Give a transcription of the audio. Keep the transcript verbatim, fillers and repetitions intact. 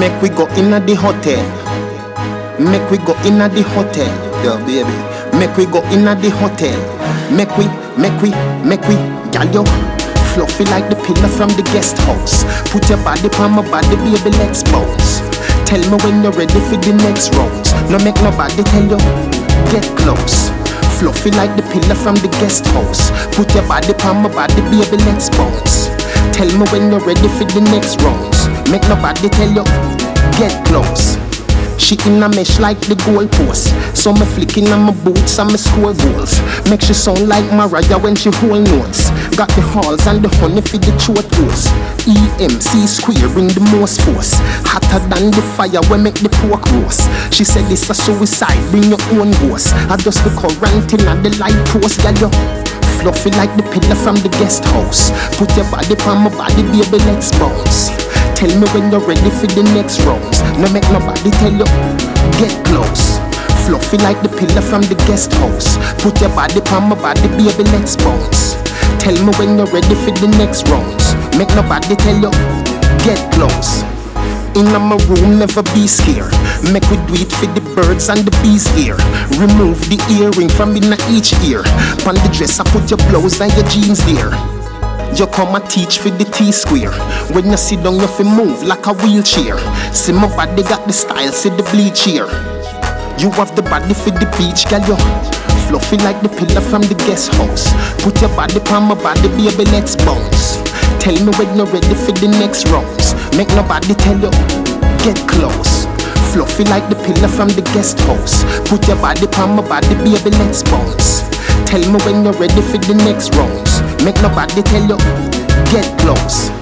Make we go inna the hotel. Make we go inna the hotel. Yo, baby. Make we go inna the hotel. Make we, make we, make we, gal yo. Fluffy like the pillar from the guest house. Put your body on my body, baby, let's bounce. Tell me when you're ready for the next round. No make nobody tell you, get close. Fluffy like the pillar from the guest house. Put your body on my body, baby, let's bounce. Tell me when you're ready for the next rounds. Make nobody tell you, get close. She in a mesh like the goalpost. So me flicking on my boots and me score goals. Make she sound like Mariah when she hold notes. Got the halls and the honey for the throat goes. E M C square bring the most force. Hotter than the fire when make the pork roast. She said this a suicide, bring your own ghost. I just the quarantine and the light post. Girl, you fluffy like the pillar from the guest house. Put your body on my body, baby, let's bounce. Tell me when you're ready for the next rounds. No make nobody tell you, get close. Fluffy like the pillar from the guest house. Put your body on my body, baby, let's bounce. Tell me when you're ready for the next rounds. Make nobody tell you, get close. In my room, never be scared. Make we do it for the birds and the bees here. Remove the earring from in each ear. On the dress, I put your blouse and your jeans there. You come and teach for the T-square. When you sit down, you fi move like a wheelchair. See my body got the style, see the bleach here. You have the body for the beach, girl, you fluffy like the pillar from the guest house. Put your body on my body, baby, let's bounce. Tell me when you're ready for the next rounds. Make nobody tell you, get close. Fluffy like the pillar from the guest house. Put your body on my body, baby, let's bounce. Tell me when you're ready for the next rounds. Make nobody tell you, get close.